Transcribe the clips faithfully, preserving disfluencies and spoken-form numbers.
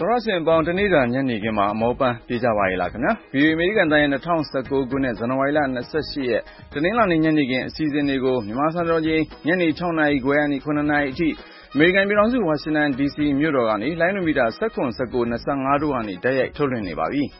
တော်ရစင်ပေါင်းတနေ့တာညနေခင်းမှာအမောပန်းပြေးကြပါရဲ့လားခင်ဗျာ ဗီအိုအေ အမေရိကန်တိုင်းရဲ့၂၀၁၉ခုနှစ်ဇန်နဝါရီလ၂၈ရက်တနင်္လာနေ့ညနေခင်းအစီအစဉ်တွေကိုမြန်မာစံတော်ချိန်ညနေ၆နာရီခွဲကနေ၇နာရီအထိအမေရိကန်ပြည်ထောင်စုဝါရှင်တန်ဒီစီမြို့တော်ကနေလိုင်းနိုမီတာ၁၇ ၁၉ ၂၅တို့ကနေတိုက်ရိုက်ထုတ်လွှင့်နေပါပြီ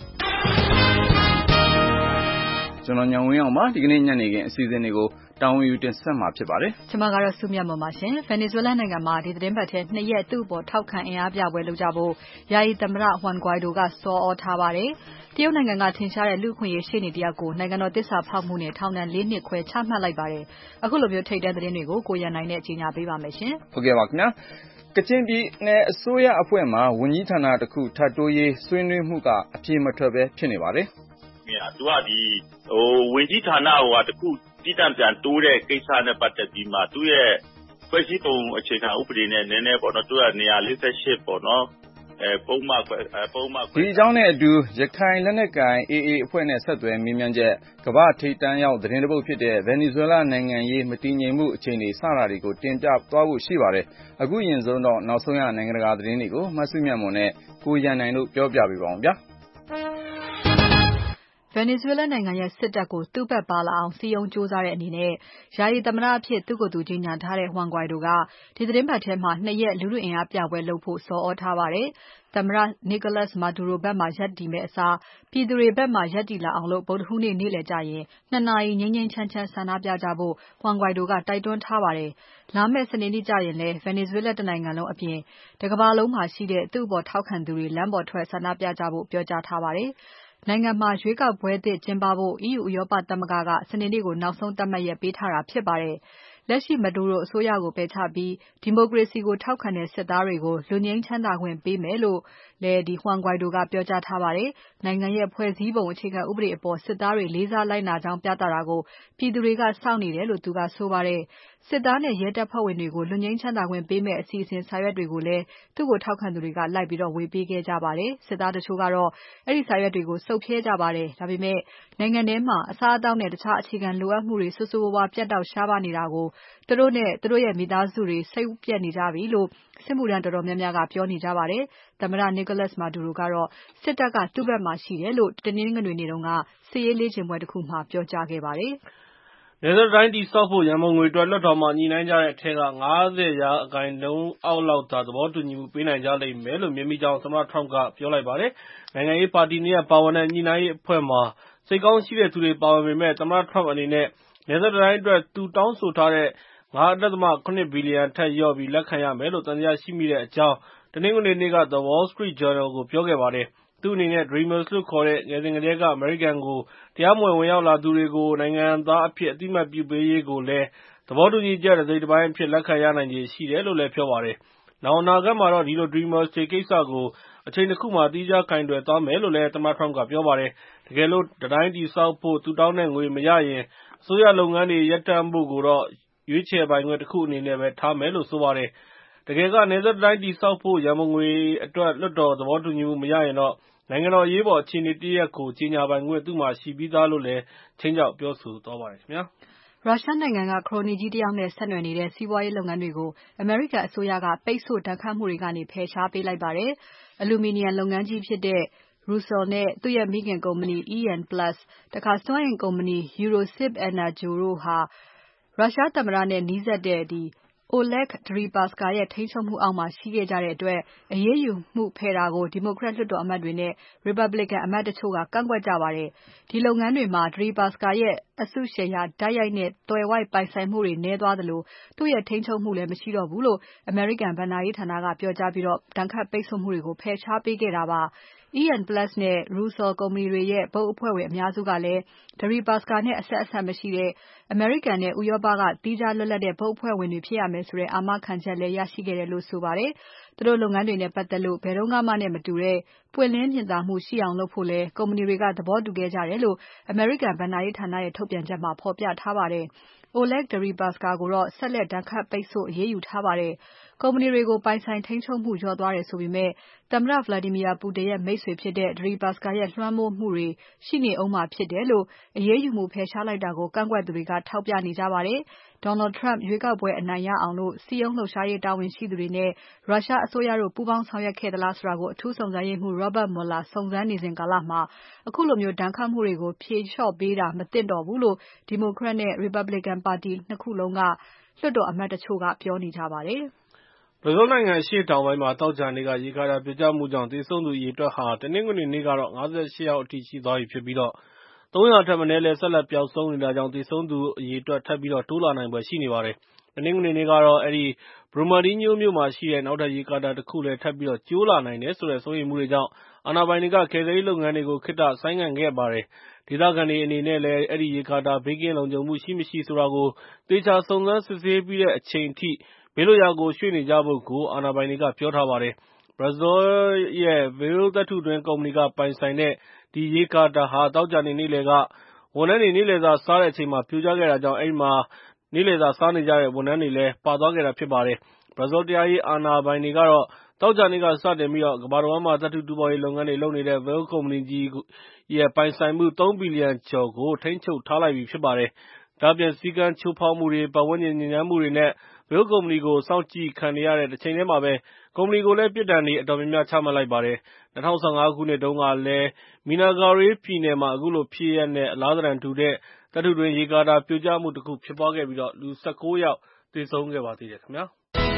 ကျွန်တော်ညောင်ဝင်းအောင်ပါဒီကနေ့ညနေခင်းအစီအစဉ်တွေကိုတာဝန်ယူတင်ဆက်မှာဖြစ်ပါတယ်။ကျွန်မကတော့စုမြတ်မွန်ပါရှင်။ Venezuela နိုင်ငံမှာဒီသတင်းပတ်ထဲနှစ်ရက်သူ့အပေါ်ထောက်ခံအင်အားပြပွဲလုပ်ကြဖို့ယာယီသမ္မတ Juan Guaido ကဆော်ဩထားပါတယ်။တရုတ်နိုင်ငံကထင်ရှားတဲ့လူ့အခွင့်အရေးရှေ့နေတယောက်ကိုနိုင်ငံတော်သစ္စာဖောက်မှုနဲ့ထောင်ဒဏ်၄နှစ်ခွဲချမှတ်လိုက်ပါတယ်။အခုလိုမျိုးထိပ်တန်းသတင်းတွေကိုကိုရန်နိုင်နဲ့ကြီးညာပေးပါမယ်ရှင်။ဟုတ်ကဲ့ပါခင်ဗျာ။ကချင်ပြည်နယ်အစိုးရအဖွဲ့မှဝန်ကြီးဌာနတစ်ခုထပ်တိုးရေးဆွေးနွေးမှုကအပြေမထွက်ပဲဖြစ်နေပါတယ်။သူကဒီဟိုဝန်ကြီးဌာနဟိုတခုတည်တံ့ပြန်တိုးတဲ့ကိစ္စနဲ့ပတ်သက်ပြီးမှသူ့ရဲ့ဖွဲ့စည်းပုံအခြေခံဥပဒေနဲ့နည်းနည်းပေါ့နော်သူကနေရာ၄၈ပေါ့နော်အဲပုံမှန်ပုံမှန်ဒီအကြောင်းနဲ့အတူရခိုင်လက်နက်ကိုင် အေအေ အဖွဲ့နဲ့ဆက်သွယ်မြင်းမြန်းချက်ကမ္ဘာထိပ်တန်းရောက်သတင်းတပုတ်ဖြစ်တဲ့ Venezuela နိုင်ငံရေးမတည်ငြိမ်မှုအခြေအနေစတာတွေကိုတင်ပြသွားဖို့ရှိပါတယ်အခုရင်ဆုံးတော့နောက်ဆုံးရနိုင်ငံတကာသတင်းတွေကိုမဆုမြတ်မွန်နဲ့ကိုရန်နိုင်တို့ပြောပြပေးပါအောင်ဗျာ Venezuela နိုင်ငံရဲ့စစ်တပ်ကိုသူ့ဘက်ပါလာအောင်စည်းရုံးကြိုးစားတဲ့အနေနဲ့ယာယီသမ္မတအဖြစ်သူ့ကိုယ်သူကြီးညာထားတဲ့ Juan Guaido ကဒီသတင်းပတ်ထဲမှာနှစ်ရက်လူထုအင်အားပြပွဲလုပ်ဖို့ဆော်ဩထားပါတယ်။သမ္မတ Nicolas Maduro ဘက်မှာရပ်တည်မယ့်အစားပြည်သူတွေဘက်မှာရပ်တည်လာအောင်လို့ဗုဒ္ဓဟူးနေ့နေ့လည်ကျရင်နှစ်နာရီငြိမ်းငြိမ်းချမ်းချမ်းဆန္ဒပြကြဖို့ Juan Guaido ကတိုက်တွန်းထားပါတယ်။လာမယ့်စနေနေ့ကျရင်လည်း Venezuela တနိုင်ငံလုံးအပြင်တကမ္ဘာလုံးမှာရှိတဲ့သူ့အပေါ်ထောက်ခံသူတွေလမ်းပေါ်ထွက်ဆန္ဒပြကြဖို့ပြောကြားထားပါတယ်။နိုင်ငံမှာရွေးကောက်ပွဲသစ်ကျင်းပဖို့ E U ဥရောပသမဂ္ဂကစနေနေ့ကိုနောက်ဆုံးသတ်မှတ်ရက်ပေးထားတာဖြစ်ပါတယ်။လက်ရှိ Maduro အစိုးရကိုပယ်ချပြီးဒီမိုကရေစီကိုထောက်ခံတဲ့စစ်သားတွေကိုလွတ်ငြိမ်းချမ်းသာခွင့်ပေးမယ်လို့လည်းဒီ Juan Guaido ကပြောကြားထားပါတယ်။နိုင်ငံရဲ့ဖွဲ့စည်းပုံအခြေခံဥပဒေအပေါ်စစ်သားတွေလေးစားလိုက်နာကြောင်းပြသတာကိုပြည်သူတွေကစောင့်နေတယ်လို့သူကဆိုပါတယ်။စစ်သားနဲ့ရဲတပ်ဖွဲ့ဝင်တွေကိုလွတ်ငြိမ်းချမ်းသာခွင့်ပေးမယ့်အစီအစဉ်စာရွက်တွေကိုလည်းသူ့ကိုထောက်ခံသူတွေကလိုက်ပြီးဝေပေးခဲ့ကြပါတယ်။စစ်သားတချို့ကတော့အဲဒီစာရွက်တွေကိုစုပ်ဖြဲကြပါတယ်။ဒါပေမဲ့နိုင်ငံထဲမှာအစားအသောက်နဲ့တခြားအခြေခံလိုအပ်မှုတွေဆိုးဆိုးဝါးဝါးပြတ်တောက်ရှားပါးနေတာကိုသူတို့နဲ့သူတို့ရဲ့မိသားစုတွေစိတ်ပျက်နေကြပြီလို့စစ်မှုထမ်းတော်တော်များများကပြောနေကြပါတယ်။သမ္မတ Nicolas Maduro ကတော့စစ်တပ်ကသူ့ဘက်မှာရှိတယ်လို့တနင်္ဂနွေနေ့တုန်းကစစ်ရေးလေ့ကျင့်ပွဲတစ်ခုမှာပြောကြားခဲ့ပါတယ်။နယ်စပ်တိုင်းတည်ဆောက်ဖို့ရန်ပုံငွေအတွက်လွှတ်တော်မှာညှိနှိုင်းကြတဲ့အထက်က၅၀ရာခိုင်နှုန်းအောက်လောက်သာသဘောတူညီမှုပေးနိုင်ကြလိမ့်မယ်လို့မြင်မိကြောင်းသမ္မတ Trump ကပြောလိုက်ပါတယ်။နိုင်ငံရေးပါတီနှစ်ရပ်ပါဝင်တဲ့ညှိနှိုင်းရေးအဖွဲ့မှာစိတ်ကောင်းရှိတဲ့သူတွေပါဝင်ပေမဲ့သမ္မတ Trump အနေနဲ့နယ်စပ်တိုင်းအတွက်သူတောင်းဆိုထားတဲ့၅.၇ ဘီလီယံထက်လျော့ပြီးလက်ခံရမယ်လို့သံသယရှိမိတဲ့အကြောင်းတနင်္ဂနွေနေ့က The Wall Street Journal ကိုပြောခဲ့ပါတယ်။သူ့အနေနဲ့ Dreamers လို့ခေါ်တဲ့ငယ်စဉ်ကတည်းကအမေရိကန်ကိုတရားမဝင်ဝင်ရောက်လာသူတွေကိုနိုင်ငံသားအဖြစ်အသိအမှတ်ပြုပေးရေးကိုလည်းသဘောတူညီချက်တစိတ်တပိုင်းအဖြစ်လက်ခံရနိုင်ခြေရှိတယ်လို့လည်းပြောပါတယ်။နောင်အနာဂတ်မှာတော့ဒီလို Dreamers တွေကိစ္စကိုအချိန်တစ်ခုမှာသီးခြားကိုင်တွယ်သွားမယ်လို့လည်းသမ္မတ Trump ကပြောပါတယ်။တကယ်လို့တံတိုင်းတည်ဆောက်ဖို့သူတောင်းတဲ့ငွေမရရင်အစိုးရလုပ်ငန်းတွေရပ်တန့်ဖို့ကိုတော့ရွေးချယ်ပိုင်ခွင့်တစ်ခုအနေနဲ့ပဲထားမယ်လို့ဆိုပါတယ်။တကယ်ကနယ်စပ်တံတိုင်းတည်ဆောက်ဖို့ရန်ပုံငွေအတွက်လွှတ်တော်သဘောတူညီမှုမရရင်တော့နိုင်ငံတော်အရေးပေါ်အခြေအနေတရပ်ကိုကြေညာပိုင်ခွင့်သူ့မှာရှိပြီးသားလို့လည်းခြိမ်းခြောက်ပြောဆိုသွားပါတယ်ခင်ဗျာ။ရုရှားနိုင်ငံကခရိုနီကြီးတယောက်နဲ့ဆက်နွယ်နေတဲ့စီးပွားရေးလုပ်ငန်းတွေကိုအမေရိကန်အစိုးရကပိတ်ဆို့ဒဏ်ခတ်မှုတွေကနေဖယ်ရှားပေးလိုက်ပါတယ်။အလူမီနီယံလုပ်ငန်းကြီးဖြစ်တဲ့ Rusal နဲ့သူ့ရဲ့မိခင်ကုမ္ပဏီ E N Plus တခါစွမ်းအင်ကုမ္ပဏီ Eurosibenergo တို့ဟာရုရှားသမ္မတနဲ့နီးစပ်တဲ့ Oleg Deripaska ရဲ့ထိန်းချုပ်မှုအောက်မှာရှိခဲ့ကြတဲ့အတွက်အရေးယူမှုဖယ်တာကို Democrat လွှတ်တော်အမတ်တွေနဲ့ Republican အမတ်တချို့ကကန့်ကွက်ကြပါတယ်။ဒီလုပ်ငန်းတွေမှာ Deripaska ရဲ့အစုရှယ်ယာတိုက်ရိုက်နဲ့သွယ်ဝိုက်ပိုင်ဆိုင်မှုတွေနည်းသွားသလိုသူ့ရဲ့ထိန်းချုပ်မှုလည်းမရှိတော့ဘူးလို့အမေရိကန်ဘဏ္ဍာရေးဌာနကပြောကြားပြီးဒဏ်ခတ်ပိတ်ဆို့မှုတွေကိုဖယ်ရှားပေးခဲ့တာပါ။ E N Plus နဲ့ Rusal ကုမ္ပဏီတွေရဲ့ဘုတ်အဖွဲ့ဝင်အများစုကလည်း Deripaska နဲ့အဆက်အစပ်မရှိတဲ့အမေရိကန်နဲ့ဥရောပကသီးခြားလွတ်လပ်တဲ့ဘုတ်အဖွဲ့ဝင်တွေဖြစ်ရမယ်ဆိုတဲ့အာမခံချက်လည်းရရှိခဲ့တယ်လို့ဆိုပါတယ်။သူတို့လုပ်ငန်းတွေနဲ့ပတ်သက်လို့ဘယ်တော့မှနဲ့မတူတဲ့ပွင့်လင်းမြင်သာမှုရှိအောင်လုပ်ဖို့လည်းကုမ္ပဏီတွေကသဘောတူခဲ့ကြတယ်လို့အမေရိကန်ဘဏ္ဍာရေးဌာနရဲ့ထုတ်ပြန်ချက်မှာဖော်ပြထားပါတယ်။ Oleg Deripaska ကိုတော့ဆက်လက်ဒဏ်ခတ်ပိတ်ဆို့အရေးယူထားပါတယ်။ကုမ္ပဏီတွေကိုပိုင်ဆိုင်ထိန်းချုပ်မှုလျော့သွားတယ်ဆိုပေမဲ့သမ္မတ Vladimir Putin ရဲ့မိတ်ဆွေဖြစ်တဲ့ Deripaska ရဲ့လွှမ်းမိုးမှုတွေရှိနေဦးမှာဖြစ်တယ်လို့အရေးယူမှုဖယ်ရှားလိုက်တာကိုကန့်ကွက်သူတွေကထောက်ပြနေကြပါတယ်။ Donald Trump ရွေးကောက်ပွဲအနိုင်ရအောင်စည်းရုံးလှုပ်ရှားရေးတာဝန်ရှိသူတွေနဲ့ရုရှားအစိုးရတို့ပူးပေါင်းဆောင်ရွက်ခဲ့သလားဆိုတာကိုအထူးစုံစမ်းရေးမှူး Robert Mueller စုံစမ်းနေစဉ်ကာလမှာအခုလိုမျိုးဒဏ်ခတ်မှုတွေကိုဖြေလျှော့ပေးတာမသင့်တော်ဘူးလို့ Democrat နဲ့ Republican ပါတီ နှစ် ခုလုံးကလွှတ်တော်အမတ်တချို့ကပြောနေကြပါတယ်။ဘရာဇီးနိုင်ငံအရှေ့တောင်ပိုင်းမှာသောကြာနေ့ကရေကာတာပြိုကျမှုကြောင့်သေဆုံးသူအရေအတွက်ဟာတနင်္ဂနွေနေ့ကတော့ ၅၈ ယောက်အထိရှိသွားပြီဖြစ်ပြီးတော့သုံးရာထက်မနည်းလည်းဆက်လက်ပျောက်ဆုံးနေတာကြောင့်သေဆုံးသူအရေအတွက်ထပ်ပြီးတော့တိုးလာနိုင်ဖွယ်ရှိနေပါတယ်။တနင်္ဂနွေနေ့ကတော့အဲဒီ Brumadinho မြို့မှာရှိတဲ့နောက်ထပ်ရေကာတာတစ်ခုလည်းထပ်ပြီးတော့ကျိုးလာနိုင်တယ်ဆိုတဲ့စိုးရိမ်မှုတွေကြောင့်အာဏာပိုင်တွေကကယ်ဆယ်ရေးလုပ်ငန်းတွေကိုခေတ္တဆိုင်းငံ့ခဲ့ပါတယ်။ဒေသခံတွေအနေနဲ့လည်းအဲဒီရေကာတာဘေးကင်းလုံခြုံမှုရှိမရှိဆိုတာကိုသေချာစုံစမ်းစစ်ဆေးပြီးတဲ့အချိန်ထိဘေးလွတ်ရာကိုရွှေ့နေကြဖို့ကိုအာဏာပိုင်တွေကပြောထားပါတယ်။ ဘရာဇီးရဲ့ Vale သတ္တုတွင်းကုမ္ပဏီကပိုင်ဆိုင်တဲ့ဒီရေကာတာဟာသောကြာနေ့နေ့လယ်ကဝန်ထမ်းတွေနေ့လယ်စာစားတဲ့အချိန်မှာပြိုကျခဲ့တာကြောင့်အဲဒီမှာနေ့လယ်စာစားနေကြတဲ့ဝန်ထမ်းတွေလည်းပါသွားခဲ့တာဖြစ်ပါတယ်။ ဘရာဇီးတရားရေးအာဏာပိုင်တွေကတော့သောကြာနေ့ကစတင်ပြီးကမ္ဘာတဝန်းမှာသတ္တုတူးဖော်ရေးလုပ်ငန်းတွေလုပ်နေတဲ့ Vale ကုမ္ပဏီကြီးရဲ့ပိုင်ဆိုင်မှုသုံးဘီလီယံကျော်ကိုထိန်းချုပ်ထားလိုက်ပြီဖြစ်ပါတယ်။ ဒါ့အပြင်စည်းကမ်းချိုးဖောက်မှုတွေပတ်ဝန်းကျင်ညစ်ညမ်းမှုတွေနဲ့ Vale ကုမ္ပဏီကိုစောင့်ကြည့်ခံနေရတဲ့တချိန်တည်းမှာပဲကုမ္ပဏီကိုလည်းပြစ်ဒဏ်တွေအတော်များများချမှတ်လိုက်ပါတယ်။ ၂၀၁၅ ခုနှစ်တုန်းကလည်း Minas Gerais ပြည်နယ်မှာအခုလိုဖြစ်ရပ်နဲ့အလားသဏ္ဍာန်တူတဲ့သတ္တုတွင်းရေကာတာပြိုကျမှုတစ်ခုဖြစ်ပွားခဲ့ပြီးတော့လူ ၁၉ ယောက်သေဆုံးခဲ့ပါသေးတယ်ခင်ဗျာ။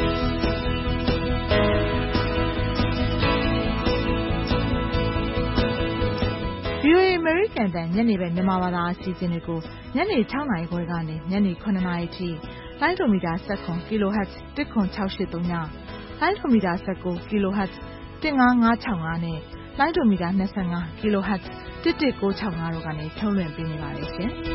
VOA အမေရိကန်အသံညနေဘက်မြန်မာဘာသာအစီအစဉ်တွေကိုညနေ ၆ နာရီခွဲကနေညနေ ၇ နာရီထိလိုင်းဒိုမီတာ ၁၇ kHz တစ်ခွန်၆၈၃ညလိုင်းဒိုမီတာ ၁၉ kHz တစ်ငါးငါး၆၅နဲ့လိုင်းဒိုမီတာ ၂၅ kHz တစ်တစ်ကိုး၆၅တို့ကနေထုတ်လွှင့်ပေးနေပါတယ်ရှင်။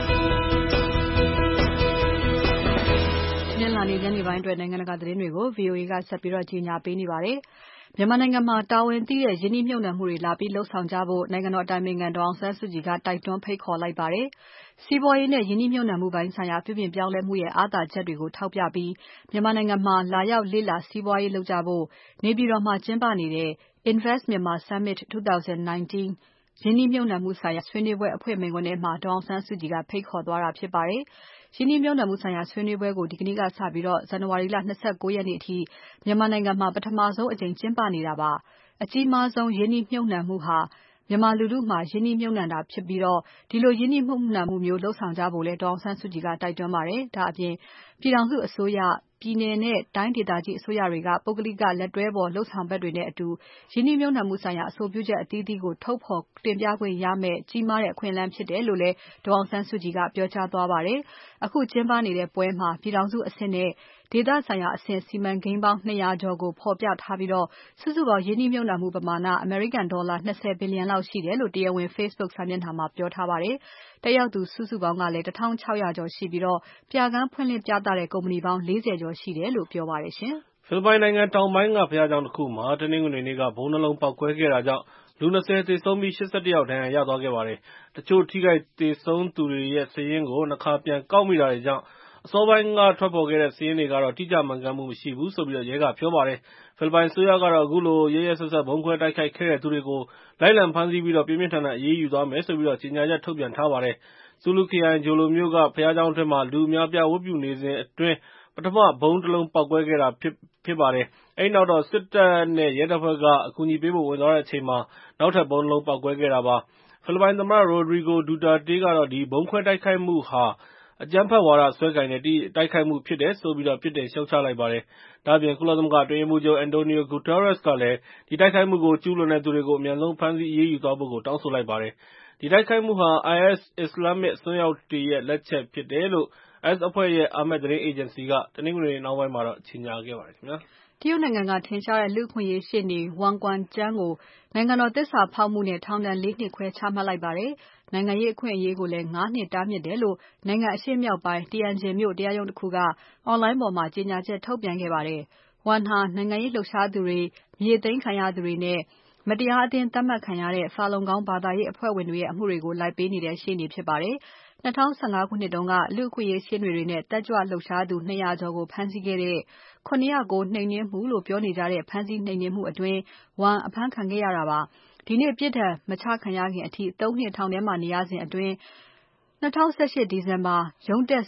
ညလာနေ့ညနေပိုင်းအတွက်နိုင်ငံတကာသတင်းတွေကို VOA ကဆက်ပြီးတော့ကြီးညာပေးနေပါတယ်။မြန်မာနိုင်ငံမှာတာဝန်သိတဲ့ယင်းနှိမ့်မြုပ်နှံမှုတွေလာပြီးလှုပ်ဆောင်ကြဖို့နိုင်ငံတော်အတိုင်ပင်ခံဒေါ်အောင်ဆန်းစုကြည်ကတိုက်တွန်းဖိတ်ခေါ်လိုက်ပါတယ်။စီးပွားရေးနဲ့ယင်းနှိမ့်မြုပ်နှံမှုပိုင်းဆိုင်ရာပြုပြင်ပြောင်းလဲမှုရဲ့အားသာချက်တွေကိုထောက်ပြပြီးမြန်မာနိုင်ငံမှာလာရောက်လေ့လာစီးပွားရေးလုပ်ကြဖို့နေပြည်တော်မှာကျင်းပနေတဲ့ Invest Myanmar Summit twenty nineteen ယင်းနှိမ့်မြုပ်နှံမှုဆိုင်ရာဆွေးနွေးပွဲအဖွင့်မိန့်ခွန်းထဲမှာဒေါ်အောင်ဆန်းစုကြည်ကဖိတ်ခေါ်သွားတာဖြစ်ပါတယ်။ယင်းနှိမ့်မြုပ်နှံမှုဆိုင်ရာဆွေးနွေးပွဲကိုဒီကနေ့ကစပြီးတော့ဇန်နဝါရီလ၂၉ရက်နေ့အထိမြန်မာနိုင်ငံမှာပထမဆုံးအကြိမ်ကျင်းပနေတာပါ။အကြီးမားဆုံးယင်းနှိမ့်မြုပ်နှံမှုဟာမြန်မာလူထုမှာယင်းနှိမ့်မြုပ်နှံတာဖြစ်ပြီးတော့ဒီလိုယင်းနှိမ့်မြုပ်နှံမှုမျိုးလှုပ်ဆောင်ကြဖို့လဲဒေါ်အောင်ဆန်းစုကြည်ကတိုက်တွန်းပါတယ်။ဒါအပြင်ပြည်ထောင်စုအစိုးရပြည်နယ်နဲ့တိုင်းဒေသကြီးအစိုးရတွေကပုဂ္ဂလိကလက်တွဲပေါ်လှုပ်ဆောင်ဘက်တွေနဲ့အတူယင်းနှိမ့်မြုပ်နှံမှုဆိုင်ရာအဆိုပြုချက်အသီးသီးကိုထုတ်ဖော်တင်ပြခွင့်ရမယ်ကြီးမားတဲ့အခွင့်အလမ်းဖြစ်တယ်လို့လဲဒေါ်အောင်ဆန်းစုကြည်ကပြောကြားသွားပါတယ်။အခုကျင်းပနေတဲ့ပွဲမှာပြည်ထောင်စုအဆင့်နဲ့ဒေသဆိုင်ရာအဆင့်စီမံကိန်းပေါင်း၂၀၀ကျော်ကိုဖော်ပြထားပြီးတော့စုစုပေါင်းယင်းနှိမ့်မြုပ်နှံမှုပမာဏအမေရိကန်ဒေါ်လာ၂၀ဘီလီယံလောက်ရှိတယ်လို့တရားဝင် Facebook စာမျက်နှာမှာပြောထားပါတယ်။တက်ရောက်သူစုစုပေါင်းကလည်း၁၆၀၀ကျော်ရှိပြီးတော့ပြခန်းဖွင့်လှစ်ပြသတဲ့ကုမ္ပဏီပေါင်း၄၀ကျော်ရှိတယ်လို့ပြောပါတယ်ရှင်။ဖိလစ်ပိုင်နိုင်ငံတောင်ပိုင်းကဘုရားကျောင်းတစ်ခုမှာတနင်္ဂနွေနေ့ကဗုံးနှလုံးပေါက်ကွဲခဲ့တာကြောင့်လူ၂၀သေဆုံးပြီး၈၁ယောက်ဒဏ်ရာရသွားခဲ့ပါတယ်။တချို့ထိခိုက်သေဆုံးသူတွေရဲ့စာရင်းကိုနှစ်ခါပြန်ကောက်မိတာတွေကြောင့်အစောပိုင်းကထွက်ပေါ်ခဲ့တဲ့စာရင်းတွေကတော့တိကျမှန်ကန်မှုမရှိဘူးလို့ရဲကပြောပါတယ်။ဖိလစ်ပိုင်အစိုးရကတော့အခုလိုရက်ရက်စက်စက်ဗုံးခွဲတိုက်ခိုက်ခဲ့တဲ့သူတွေကိုလိုက်လံဖမ်းဆီးပြီးတော့ပြင်းပြင်းထန်ထန်အရေးယူသွားမယ်လို့ကြေညာချက်ထုတ်ပြန်ထားပါတယ်။ဆူလူခရိုင်ဂျိုလိုမြို့ကဘုရားကျောင်းအတွင်းမှာလူအများအပြားဝတ်ပြုနေစဉ်အတွင်းပထမဗုံးတစ်လုံးပေါက်ကွဲခဲ့တာဖြစ်ပါတယ်။အဲဒီနောက်တော့စစ်တပ်နဲ့ရဲတပ်ဖွဲ့ကအကူအညီပေးဖို့ဝင်သွားတဲ့အချိန်မှာနောက်ထပ်ဗုံးတစ်လုံးပေါက်ကွဲခဲ့တာပါ။ဖိလစ်ပိုင်သမ္မတရိုဒရီဂိုဒူတာတေးကတော့ဒီဗုံးခွဲတိုက်ခိုက်မှုဟာအကြမ်းဖက်ဝါဒစွဲကိုင်တဲ့တိုက်ခိုက်မှုဖြစ်တယ်ဆိုပြီးတော့ပြစ်တင်ရှုတ်ချလိုက်ပါတယ်။ဒါ့အပြင်ကုလသမဂ္ဂအတွင်းရေးမှူးချုပ်အန်တိုနီယိုဂူတာရက်စ်ကလည်းဒီတိုက်ခိုက်မှုကိုကျူးလွန်တဲ့သူတွေကိုအမြန်ဆုံးဖမ်းဆီးအရေးယူသွားဖို့ကိုတောင်းဆိုလိုက်ပါတယ်။ဒီတိုက်ခိုက်မှုဟာ အိုင်အက်စ် အစ္စလာမစ်အစွန်းရောက်တွေရဲ့လက်ချက်ဖြစ်တယ်လို့ အိုင်အက်စ်အဖွဲ့ရဲ့အာမက်သတင်းအေဂျင်စီကတနင်္ဂနွေနေ့နှောင်းပိုင်းမှာကြေညာခဲ့ပါတယ်ခင်ဗျာ။တရုတ်နိုင်ငံကထင်ရှားတဲ့လူ့အခွင့်အရေးရှေ့နေ Wang Quanzhang ကိုနိုင်ငံတော်သစ္စာဖောက်မှုနဲ့ထောင်ဒဏ်လေးနှစ်ခွဲချမှတ်လိုက်ပါတယ်။နိုင်ငံရေးအခွင့်အရေးကိုလည်းငါးနှစ်တားမြစ်တယ်လို့နိုင်ငံအရှေ့မြောက်ပိုင်း Tianjin မြို့တရားရုံးတစ်ခုကအွန်လိုင်းပေါ်မှာကြေညာချက်ထုတ်ပြန်ခဲ့ပါတယ်။ Wang ဟာနိုင်ငံရေးလှုပ်ရှားသူတွေ၊မြေသိမ်းခံရသူတွေနဲ့မတရားအသင်းသတ်မှတ်ခံရတဲ့ Falun Gong ဘာသာရေးအဖွဲ့ဝင်တွေရဲ့အမှုတွေကိုလိုက်ပေးနေတဲ့ရှေ့နေဖြစ်ပါတယ်။၂၀၁၅ခုနှစ်တုန်းကလူ့အခွင့်အရေးရှေ့နေတွေနဲ့တက်ကြွလှုပ်ရှားသူ၂၀၀ကျော်ကိုဖမ်းဆီးခဲ့တဲ့၇၀၉နှိမ်နင်းမှုလို့ပြောနေကြတဲ့ဖမ်းဆီးနှိမ်နင်းမှုအတွင်း Wang အဖမ်းခံခဲ့ရတာပါ။ဒီနေ့ပြစ်ဒဏ်မချခံရခင်အထိသုံးနှစ်ထောင်ထဲမှာနေရစဉ်အတွင်း၂၀၁၈ဒီဇင်ဘာရုံးတက်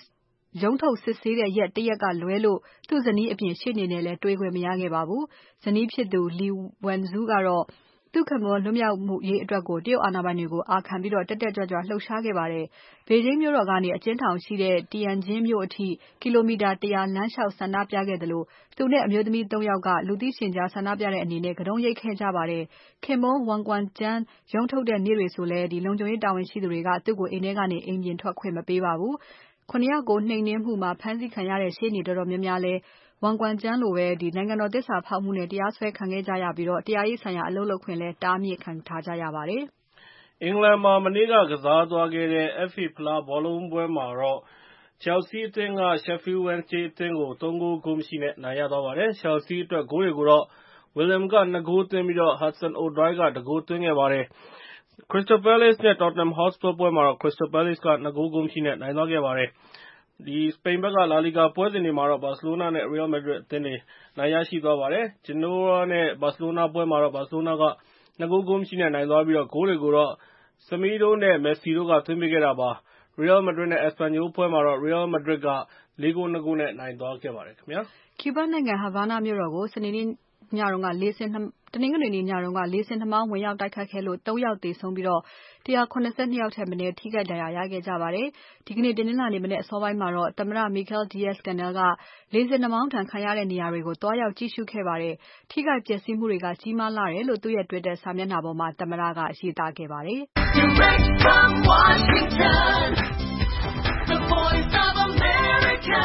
ရုံးထုတ်စစ်ဆေးတဲ့ရက်တရက်ကလွဲလို့သူ့ဇနီးအပြင်ရှေ့နေနဲ့လည်းတွေ့ခွင့်မရခဲ့ပါဘူး။ဇနီးဖြစ်သူ Li Wenzu ကတော့သူ့ခင်ပွန်းလွတ်မြောက်မှုရေးအတွက်ကိုတရုတ်အာဏာပိုင်တွေကိုအာခံပြီးတက်တက်ကြွကြွလှုပ်ရှားခဲ့ပါတယ်။ဘေဂျင်းမြို့တော်ကနေအကျဉ်းထောင်ရှိတဲ့ Tianjin မြို့အထိကီလိုမီတာတရာလမ်းလျှောက်ဆန္ဒပြခဲ့သလိုသူနဲ့အမျိုးသမီးသုံးယောက်ကလူသိရှင်ကြားဆန္ဒပြတဲ့အနေနဲ့ကတုံးရိတ်ခဲ့ကြပါတယ်။ခင်ပွန်း Wang Quanzhang ရုံးထုတ်တဲ့နေ့တွေဆိုလဲဒီလုံခြုံရေးတာဝန်ရှိသူတွေကသူ့ကိုအိမ်ထဲကနေအိမ်ပြင်ထွက်ခွင့်မပေးပါဘူး။ခုနှစ်ယောက်ကိုနှိမ်နင်းမှုမှာဖမ်းဆီးခံရတဲ့ရှေ့နေတော်တော်များများလဲ Wang Quanzhang လိုပဲဒီနိုင်ငံတော်သစ္စာဖောက်မှုနဲ့တရားစွဲခံခဲ့ကြရပြီးတော့တရားရေးဆိုင်ရာအလုပ်လုပ်ခွင့်လဲတားမြစ်ခံထားကြရပါတယ်။အင်္ဂလန်မှာမနေ့ကကစားသွားခဲ့တဲ့ F A ဖလားဘောလုံးပွဲမှာတော့ Chelsea အသင်းက Sheffield Wednesday အသင်းကိုသုံးဂိုးဂိုးမရှိနဲ့နိုင်ရသွားပါတယ်။ Chelsea အတွက်ဂိုးတွေကိုတော့ Willian ကနှစ်ဂိုးသွင်းပြီးတော့ Hudson-Odoi ကတစ်ဂိုးသွင်းခဲ့ပါတယ်။ Crystal Palace နဲ့ Tottenham Hotspur ပွဲမှာတော့ Crystal Palace ကနှစ်ဂိုးဂိုးမရှိနဲ့နိုင်သွားခဲ့ပါတယ်။ ဒီစပိန်ဘက်က La Liga ပွဲစဉ်တွေမှာတော့ Barcelona နဲ့ Real Madrid အသင်းတွေနိုင်ရရှိသွားပါတယ်။ Genoa နဲ့ Barcelona ပွဲမှာတော့ Barcelona ကနှစ်ဂိုးဂိုးမရှိနဲ့နိုင်သွားပြီးတော့ဂိုးတွေကိုတော့ Semedo နဲ့ Messi တို့ကသွင်းပေးခဲ့တာပါ။ Real Madrid နဲ့ Espanyol ပွဲမှာတော့ Real Madrid ကလေးဂိုးနှစ်ဂိုးနဲ့နိုင်သွားခဲ့ပါတယ်ခင်ဗျာ။ Cuba နိုင်ငံ Havana မြို့တော်ကိုစနေနေ့ညတုန်းကလေဆင်တနင်္ဂနွေနေ့ညတုန်းကလေဆင်နှာမောင်းဝင်ရောက်တိုက်ခတ်ခဲ့လို့သုံးယောက်သေဆုံးပြီးတော့၁၇၂ ယောက်ထက်မနည်းထိခိုက်ဒဏ်ရာရခဲ့ကြပါတယ်။ဒီကနေ့တနင်္လာနေ့မနေ့အစောပိုင်းမှာတော့သမ္မတ Miguel Diaz-Canel ကလေဆင်နှာမောင်းဒဏ်ခံရတဲ့နေရာတွေကိုတွားရောက်ကြည့်ရှုခဲ့ပါတယ်။ထိခိုက်ပျက်စီးမှုတွေကကြီးမားလှတယ်လို့သူ့ရဲ့ Twitter စာမျက်နှာပေါ်မှာသမ္မတကရေးသားခဲ့ပါတယ်။ The Voice of America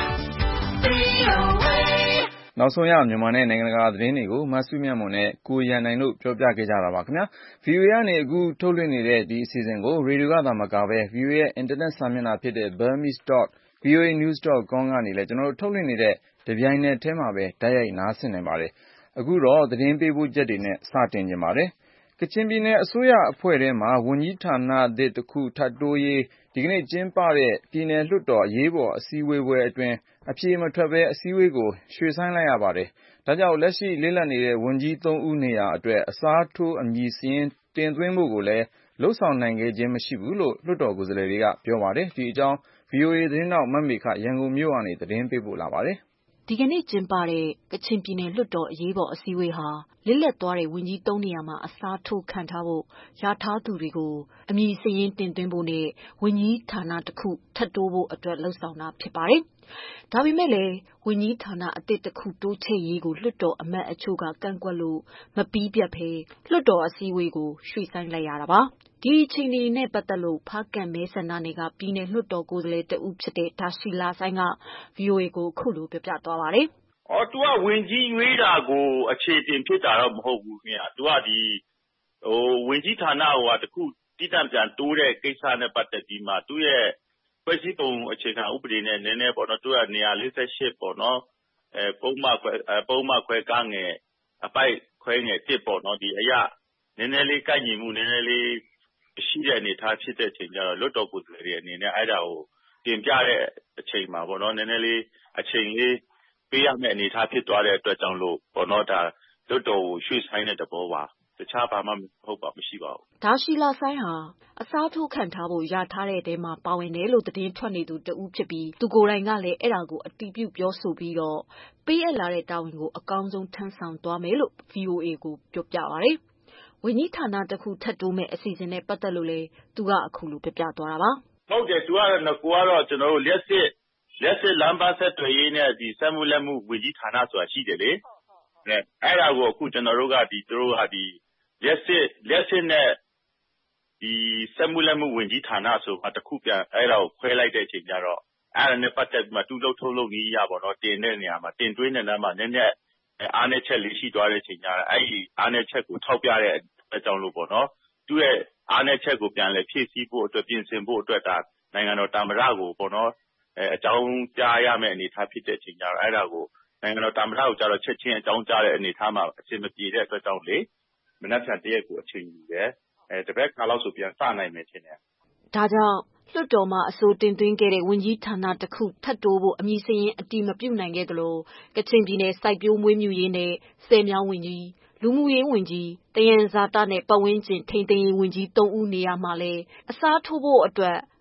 နောက်ဆုံးရမြန်မာနဲ့နိုင်ငံတကာသတင်းတွေကိုမစုမြတ်မွန်နဲ့ကိုရန်နိုင်တို့ပြောပြခဲ့ကြတာပါခင်ဗျာ ဗီအိုအေ ကနေအခုထုတ်လွှင့်နေတဲ့ဒီအစီအစဉ်ကိုရေဒီယိုကသာမကပဲ ဗီအိုအေရဲ့အင်တာနက်စာမျက်နှာဖြစ်တဲ့ burmese dot voa news dot com ကနေလည်းကျွန်တော်တို့ထုတ်လွှင့်နေတဲ့တပြိုင်နက်တည်းမှာပဲတိုက်ရိုက်နားဆင်နိုင်ပါတယ်အခုတော့သတင်းပေးပို့ချက်တွေနဲ့စတင်ကြပါမယ်ကချင်ပြည်နယ်အစိုးရအဖွဲ့ထဲမှာဝန်ကြီးဌာနသစ်တစ်ခုထပ်တိုးရေးဒီကနေ့ကျင်းပတဲ့ပြည်နယ်လွှတ်တော်အရေးပေါ်အစည်းအဝေးပွဲအတွင်းအပြေမထွက်ပဲအစည်းအဝေးကိုရွှေ့ဆိုင်းလိုက်ရပါတယ်။ဒါကြောင့်လက်ရှိလစ်လပ်နေတဲ့ဝန်ကြီးသုံးဦးနေရာအတွက်အစားထိုးအမည်စာရင်းတင်သွင်းဖို့ကိုလည်းလှုပ်ဆောင်နိုင်ခဲ့ခြင်းမရှိဘူးလို့လွှတ်တော်ကိုယ်စားလှယ်တွေကပြောပါတယ်။ဒီအကြောင်း ဗွီအိုအေ သတင်းထောက်မမေခရန်ကုန်မြို့ကနေသတင်းပေးပို့ထားပါတယ်။ဒီကနေ့ကျင်းပတဲ့ကချင်ပြည်နယ်လွှတ်တော်အရေးပေါ်အစည်းအဝေးဟာလစ်လပ်သွားတဲ့ဝန်ကြီးသုံးနေရာမှာအစားထိုးခန့်ထားဖို့လျာထားသူတွေကိုအမည်စာရင်းတင်သွင်းဖို့နဲ့ဝန်ကြီးဌာနတစ်ခုထပ်တိုးဖို့အတွက်လှုပ်ဆောင်တာဖြစ်ပါတယ်။ဒါပေမဲ့လည်းဝန်ကြီးဌာနအသစ်တစ်ခုတိုးချဲ့ရေးကိုလွှတ်တော်အမတ်အချို့ကကန့်ကွက်လို့မပြီးပြတ်ဘဲလွှတ်တော်အစည်းအဝေးကိုရွှေ့ဆိုင်းလိုက်ရတာပါ။ဒီအခြေအနေနဲ့ပတ်သက်လို့ဖားကန့်မဲဆန္ဒနယ်ကပြည်နယ်လွှတ်တော်ကိုယ်စားလှယ်တဦးဖြစ်တဲ့ဒါရှီလာဆိုင်က ဗွီအိုအေကိုခုလိုပြောပြသွားပါတယ်။အော်သူကဝင်ကြီးရွေးတာကိုအခြေတင်ဖြစ်တာတော့မဟုတ်ဘူးခင်ဗျ။သူကဒီဟိုဝင်ကြီးဌာနဟိုဟာတခုတည်တံ့ပြန်တိုးတဲ့ကိစ္စနဲ့ပတ်သက်ပြီးမှသူ့ရဲ့ဖွဲ့စည်းပုံအခြေခံဥပဒေနဲ့နည်းနည်းပေါ့နော်သူကနေရာလေးဆယ့်ရှစ်ပေါ့နော်အဲပုံမှန်ခွဲပုံမှန်ခွဲကငယ်အပိုက်ခွဲငယ်တစ်ပေါ့နော်ဒီအရာနည်းနည်းလေးကိုက်ညီမှုနည်းနည်းလေးရှိတဲ့အနေထားဖြစ်တဲ့အချိန်ကျတော့လွတ်တော်ကိုယ်စားလှယ်တွေအနေနဲ့အဲ့ဒါကိုတင်ပြတဲ့အချိန်မှာပေါ့နော်နည်းနည်းလေးအချိန်လေးပေးရမယ့်အနေထားဖြစ်သွားတဲ့အတွက်ကြောင့်လို့ပေါ့နော်ဒါလွတ်တော်ကိုရွှေ့ဆိုင်းတဲ့သဘောပါတခြားဘာမှမဟုတ်ပါမရှိပါဘူးဒါရှီလာဆိုင်ဟာအစားထိုးခံထားဖို့ရထားတဲ့တဲမှာပါဝင်တယ်လို့သတင်းထွက်နေသူတဦးဖြစ်ပြီးသူကိုယ်တိုင်ကလည်းအဲ့ဒါကိုအတီးပြုတ်ပြောဆိုပြီးတော့ပေးအပ်လာတဲ့တာဝန်ကိုအကောင်းဆုံးထမ်းဆောင်သွားမယ်လို့ ဗွီအိုအေ ကိုပြောပြပါတယ်ဝန်ကြီးဌာနတစ်ခုထပ်တိုးမဲ့အစီအစဉ်နဲ့ပတ်သက်လို့လေသူကအခုလိုပြပြသွားတာပါဟုတ်တယ်သူကတော့ငကိုကတော့ကျွန်တော်တို့လက်စစ်လက်စစ်လမ်းပန်းဆက်သွယ်ရေးနဲ့ဒီစက်မှုလက်မှုဝန်ကြီးဌာနဆိုတာရှိတယ်လေအဲအဲ့ဒါကိုအခုကျွန်တော်တို့ကဒီသူတို့ကဒီလက်စစ်လက်စစ်နဲ့ဒီစက်မှုလက်မှုဝန်ကြီးဌာနဆိုတာတခုပြန်အဲ့ဒါကိုခွဲလိုက်တဲ့အချိန်ကျတော့အဲ့ဒါနဲ့ပတ်သက်ပြီးမှတူလုံးထုံးလုံးကြီးရပါတော့တင်တဲ့နေရာမှာတင်သွင်းတဲ့နေရာမှာနည်းနည်းအားနည်းချက်လေးရှိသွားတဲ့အချိန်ကျတော့အဲ့ဒီအားနည်းချက်ကိုထောက်ပြတဲ့အကြောင်းလို့ပေါ့နော်သူ့ရဲ့အားနည်းချက်ကိုပြန်လဲဖြည့်ဆည်းဖို့အတွက်ပြင်ဆင်ဖို့အတွက်ဒါနိုင်ငံတော်တာမရကိုပေါ့နော်အဲအကြောင်းကြားရမယ့်အနေထားဖြစ်တဲ့အချိန်ကျတော့အဲ့ဒါကိုနိုင်ငံတော်တာမရကိုကြတော့ချက်ချင်းအကြောင်းကြားတဲ့အနေထားမှာအဆင်မပြေတဲ့အတွက်ကြောင့်လေမနက်ဖြန်တရက်ကိုအချိန်ယူတယ်အဲတပတ်ခါလောက်ဆိုပြန်စနိုင်မယ်ထင်တယ်ဒါကြောင့်လွှတ်တော်မှာအဆိုတင်သွင်းခဲ့တဲ့ဝန်ကြီးဌာနတစ်ခုထပ်တိုးဖို့အမည်စာရင်းအတိမပြုတ်နိုင်ခဲ့သလိုကချင်ပြည်နယ်စိုက်ပျိုးမွေးမြူရေးနဲ့ဆယ်မြောင်းဝန်ကြီးလူမှုရေးဝန်ကြီးတယန်ဇာတနဲ့ပတ်ဝန်းကျင်ထိန်းသိမ်းရေးဝန်ကြီးသုံးဦးနေရာမှာလဲအစားထိုးဖို့အတွက်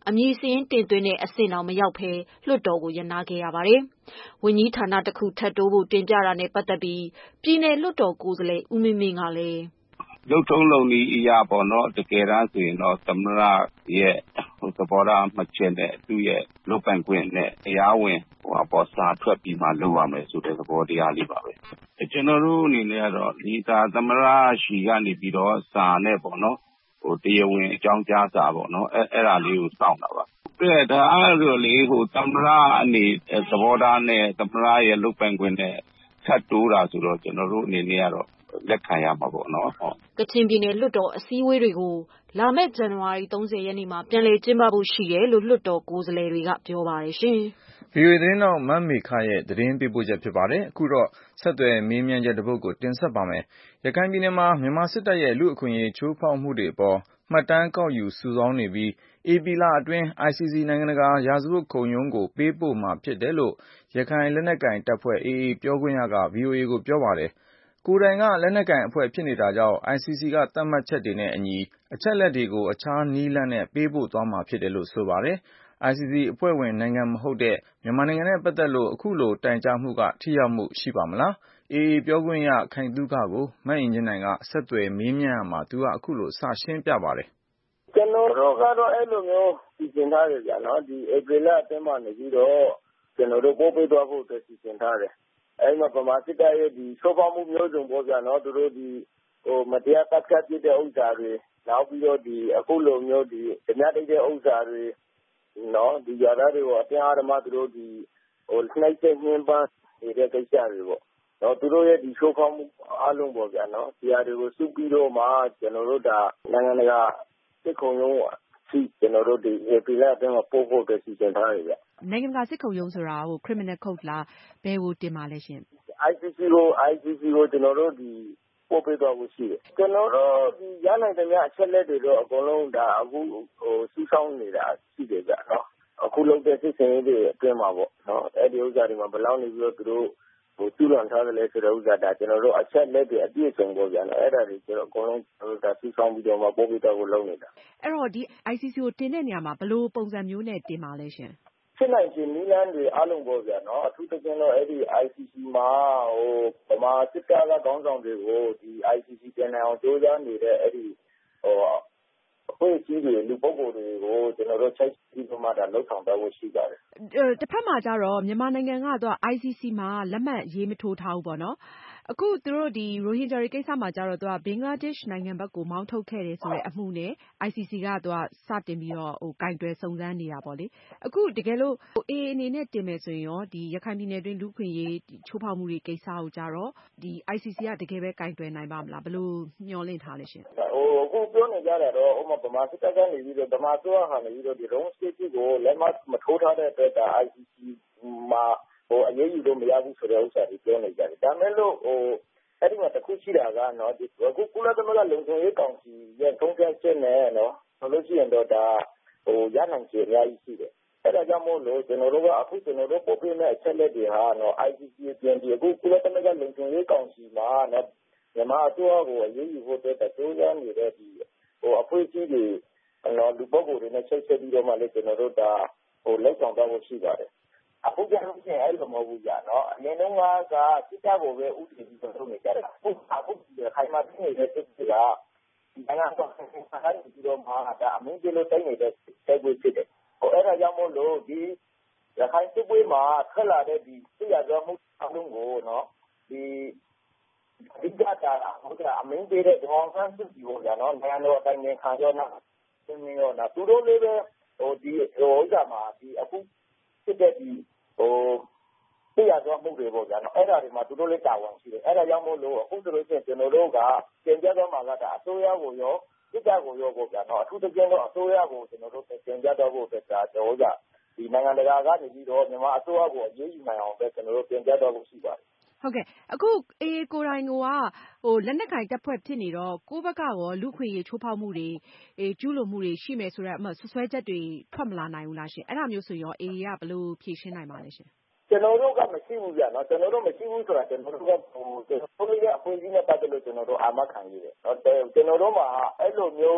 အမည်စာရင်းတင်သွင်းတဲ့အဆင့်တောင်မရောက်ဘဲလွှတ်တော်ကိုရပ်နားခဲ့ရပါတယ်။ဝန်ကြီးဌာနတစ်ခုထပ်တိုးဖို့တင်ပြတာနဲ့ပတ်သက်ပြီးပြည်နယ်လွှတ်တော်ကိုယ်စားလှယ်ဦးမင်းမင်းကလည်းလုပ်ထုံးလုပ်နည်းအရာပေါ့နော်တကယ်တမ်းဆိုရင်တော့သမ္မတရဲ့သဘောထားမှတ်ချက်နဲ့သူ့ရဲ့လုပ်ပိုင်ခွင့်နဲ့တရားဝင်ဟိုအပေါ်စာထွက်ပြီးမှလုပ်ရမယ်ဆိုတဲ့သဘောတရားလေးပါပဲကျွန်တော်တို့အနေနဲ့ကတော့ဒီသာသမ္မတရှိကနေပြီးတော့စာနဲ့ပေါ့နော်ဟိုတရားဝင်အကြောင်းကြားစာပေါ့နော်အဲအဲ့ဒါလေးကိုစောင့်တာပါကဲဒါအဲ့လိုလေဟိုသမ္မတအနေသဘောထားနဲ့သမ္မတရဲ့လုပ်ပိုင်ခွင့်နဲ့ထပ်တိုးတာဆိုတော့ကျွန်တော်တို့အနေနဲ့ကတော့လက်ခံရမှာပေါ့နော်ဟုတ်ကချင်ပြည်နယ်လွှတ်တော်အစည်းအဝေးတွေကိုလာမယ့်ဇန်နဝါရီ၃၀ရက်နေ့မှာပြန်လည်ကျင်းပဖို့ရှိတယ်လို့လွှတ်တော်ကိုယ်စားလှယ်တွေကပြောပါတယ်ရှင်ဗီအိုအေ သတင်းတော်မတ်မေခရဲ့သတင်းပေးပို့ချက်ဖြစ်ပါတယ်အခုတော့ဆက်သွယ်မေးမြန်းချက်တစ်ပုဒ်ကိုတင်ဆက်ပါမယ်ရခိုင်ပြည်နယ်မှာမြန်မာစစ်တပ်ရဲ့လူ့အခွင့်အရေးချိုးဖောက်မှုတွေအပေါ်မှတ်တမ်းကောက်ယူစုဆောင်းနေပြီးဧပြီလအတွင်း အိုင်စီစီ နိုင်ငံတကာရာဇဝတ်ခုံရုံးကိုပေးပို့မှာဖြစ်တယ်လို့ရခိုင်လက်နက်ကိုင်တပ်ဖွဲ့ အေအေ ပြောခွင့်ရက ဗွီအိုအေကိုပြောပါတယ်ကိုယ်တိုင်ကလက်နက်ကိုင်အဖွဲ့ဖြစ်နေတာကြောင့် အိုင်စီစီ ကသတ်မှတ်ချက်တွေနဲ့အညီအချက်အလက်တွေကိုအခြားနည်းလမ်းနဲ့ပေးပို့သွားမှာဖြစ်တယ်လို့ဆိုပါတယ်။ အိုင်စီစီ အဖွဲ့ဝင်နိုင်ငံမဟုတ်တဲ့မြန်မာနိုင်ငံနဲ့ပတ်သက်လို့အခုလိုတိုင်ကြားမှုကထိရောက်မှုရှိပါ့မလား။ အေအေ ပြောခွင့်ရခိုင်သုခကိုမအင်ကြင်းနိုင်ကဆက်သွယ်မေးမြန်းရာမှာသူကအခုလိုစရှင်းပြပါတယ်။ကျွန်တော်တို့ကတော့အဲ့လိုမျိုးစီစဉ်ထားတယ်ဗျာနော်ဒီဧပြီလအတွင်းမှာနေပြီးတော့ကျွန်တော်တို့ပို့ပေးသွားဖို့စီစဉ်ထားတယ်။အဲ့မှာဗမာစစ်တပ်ရဲ့ဒီချိုးဖောက်မှုမျိုးစုံပေါ့ဗျာနော်သူတို့ဒီဟိုမတရားတပ်ဖြတ်ပြတဲ့ဥစ္စာတွေနောက်ပြီးတော့ဒီအခုလိုမျိုးဒီဓမြတိတ်တဲ့ဥစ္စာတွေနော်ဒီຢာသားတွေကိုအတင်းအဓမ္မသူတို့ဒီဟိုနှိုက်တဲ့ညှဉ်းပန်းနေတဲ့ကိစ္စတွေပေါ့နော်သူတို့ရဲ့ဒီချိုးဖောက်မှုအလုံးပေါ့ဗျာနော်ဒီဟာတွေကိုစုပြီးတော့မှကျွန်တော်တို့ဒါနိုင်ငံတကာစစ်ခုံရုံးရှိကျွန်တော်တို့ဒီဧပြီလအတွင်းမှာပို့ဖို့တည်စီစဉ်ထားတယ်ဗျနိုင်ငံတကာစစ်ခုံရုံးဆိုတာဟို criminal code လားဘယ်ကိုတင်ပါလဲရှင်အိုင်စီစီ ကို အိုင်စီစီ ကိုကျွန်တော်တို့ဒီပို့ပေးသွားဖို့ရှိတယ်ကျွန်တော်တို့ဒီရနိုင်တဲ့များအချက်လက်တွေတော့အကုန်လုံးဒါအခုဟိုစီးဆောင်နေတာရှိတယ်ဗျနော်အခုလုပ်တဲ့စစ်စင်ရေးတွေအတွင်းမှာပေါ့နော်အဲ့ဒီဥစ္စာတွေမှာဘယ်လောက်နေပြီးတော့သူတို့ဟိုကျူးလွန်ထားတယ်လဲဆိုတဲ့ဥစ္စာဒါကျွန်တော်တို့အချက်လက်တွေအပြည့်စုံပေါ့ဗျာနော်အဲ့ဒါတွေကျွန်တော်အကုန်လုံးဒါစီးဆောင်ပြီးတော့မှပို့ပေးတော့ကိုလုပ်နေတာအဲ့တော့ဒီ အိုင်စီစီ ကိုတင်တဲ့နေရာမှာဘယ်လိုပုံစံမျိုးနဲ့တင်ပါလဲရှင်ဖြစ်နိုင်ခြေနည်းလမ်းတွေအလုံးပေါ့ဗျာနော်အထူးသဖြင့်တော့အဲ့ဒီ အိုင်စီစီ မှာဟိုဗမာစစ်တပ်ကခေါင်းဆောင်တွေကိုဒီ အိုင်စီစီ တင်နိုင်အောင်ကြိုးစားနေတဲ့အဲ့ဒီဟိုအဖွဲ့အစည်းတွေလူပုဂ္ဂိုလ်တွေကိုကျွန်တော်တို့ချိတ်ပြီးတော့မှဒါလှုပ်ဆောင်တော့ရှိပါတယ်တစ်ဖက်မှာကျတော့မြန်မာနိုင်ငံကတော့ အိုင်စီစီ မှာလက်မှတ်ရေးမထိုးထားဘူးပေါ့နော်အခုသူတို့ဒီရိုဟင်ဂျာတွေကိစ္စမှာကျတော့သူကဘင်္ဂလားဒေ့ရှ်နိုင်ငံဘက်ကိုမောင်းထုတ်ခဲ့တယ်ဆိုတဲ့အမှုနဲ့ အိုင်စီစီ ကသူကစတင်ပြီးတော့ဟိုကင်တွယ်စုံစမ်းနေတာပေါ့လေအခုတကယ်လို့ အေအေ အနေနဲ့တင်မယ်ဆိုရင်ရောဒီရခိုင်ပြည်နယ်တွင်းလူ့ခွင့်ရေးချိုးဖောက်မှုတွေကိစ္စကိုကြတော့ဒီ အိုင်စီစီ ကတကယ်ပဲကင်တွယ်နိုင်ပါမလားဘယ်လိုမျှော်လင့်ထားလဲရှင်ဟိုအခုပြောနေကြတာတော့ဥပမာဗမာစစ်တပ်ကနေပြီးတော့ဗမာဆိုဟာနေပြီးတော့ဒီ wrong state ကိုလက်မှတ်မထိုးထားတဲ့အတွက်ဒါ အိုင်စီစီ မှာဟိုအရေးယူလို့မရဘူးဆိုတဲ့ဥစ္စာတွေပြောနေကြတယ်ဒါမဲ့လို့ဟိုအဲ့ဒီမှာတစ်ခုရှိတာကနော်ဒီအခုကုလသမဂ္ဂလုံခြုံရေးကောင်စီရဲ့ထုံးပြချက်နဲ့နော်ဆိုလို့ရှိရင်တော့ဒါဟိုရနိုင်ခြေအများကြီးရှိတယ်အဲ့ဒါကြောင့်မို့လို့ကျွန်တော်တို့ကအခုကျွန်တော်တို့ပို့ပေးမဲ့အချက်လက်တွေဟာနော် အိုင်စီစီ ပြင်ပြီးအခုကုလသမဂ္ဂလုံခြုံရေးကောင်စီမှာနော်မြန်မာအစိုးရကိုအရေးယူဖို့အတွက်ကြိုးစားနေတဲ့ဒီဟိုအဖွဲ့အစည်းတွေနော်လူပုဂ္ဂိုလ်တွေနဲ့ချိတ်ဆက်ပြီးတော့မှလည်းကျွန်တော်တို့ဒါဟိုလက်ဆောင်တော့ရှိပါတယ်အခုကျတော့ရှင်အဲ့လိုမဟုတ်ဘူးကြာနော်အရင်တုန်းကကစစ်တပ်ကိုပဲဥတည်ပြီးတော့လုပ်နေကြတာအခုအခုခိုင်မာနေတဲ့စစ်ကနိုင်ငံတော်ဆိုင်ရာပြီးတော့မှဒါအမင်းကြီးလို့တိုင်းနေတဲ့တိုက်ပွဲဖြစ်တယ်ဟိုအဲ့ဒါကြောင့်မို့လို့ဒီရခိုင်စစ်ပွဲမှာထွက်လာတဲ့ဒီစစ်ရကြောမှုအလုံးကိုနော်ဒီဒီကတာဟိုကအမင်းကြီးတဲ့ဒေါ်ဆန်းစုကြည်ကိုကြာနော်နိုင်ငံတော်အတိုင်းအခံရောနော်သင်ရောနော်သူတို့လေးပဲဟိုဒီဟိုဥစ္စာမှာဒီအခုဖြစ်တဲ့ဒီဟိုပြရတော့မှုတွေပေါ့ဗျာနော်အဲ့ဒါတွေမှာသူတို့လည်းတာဝန်ရှိတယ်အဲ့ဒါကြောင့်မို့လို့အခုဆိုလို့ရှိရင်ကျွန်တော်တို့ကပြင်ပြတော့မှာကဒါအစိုးရကိုရောစစ်တပ်ကိုရောပေါ့ဗျာနော်အထူးသဖြင့်တော့အစိုးရကိုကျွန်တော်တို့ပြင်ပြတော့ဖို့အတွက်ဒါတော့ကြဒီနိုင်ငံတကာကနေပြီးတော့မြန်မာအစိုးရကိုအရေးယူနိုင်အောင်ပဲကျွန်တော်တို့ပြင်ပြတော့ဖို့ရှိပါတယ်ဟုတ်ကဲ့အခုအေအေကိုတိုင်ကဟိုလက်နက်ကင်တပ်ဖွဲ့ဖြစ်နေတော့ကိုယ့်ဘက်ကရောလူခွင့်ရေးချိုးဖောက်မှုတွေအေကျူးလွန်မှုတွေရှိမယ်ဆိုတော့အမှဆွဆွဲချက်တွေထွက်မလာနိုင်ဘူးလားရှင်အဲ့ဒါမျိုးဆိုရင်ရောအေအေကဘယ်လိုဖြေရှင်းနိုင်ပါလဲရှင်ကျွန်တော်တို့ကမရှိဘူးဗျာနော်ကျွန်တော်တို့မရှိဘူးဆိုတာကျွန်တော်တို့ကဟိုကျွန်တော်တို့ရဲ့အဖွဲ့အစည်းနဲ့ပတ်သက်လို့ကျွန်တော်တို့အာမခံရည်တယ်နော်ကျွန်တော်တို့မှာအဲ့လိုမျိုး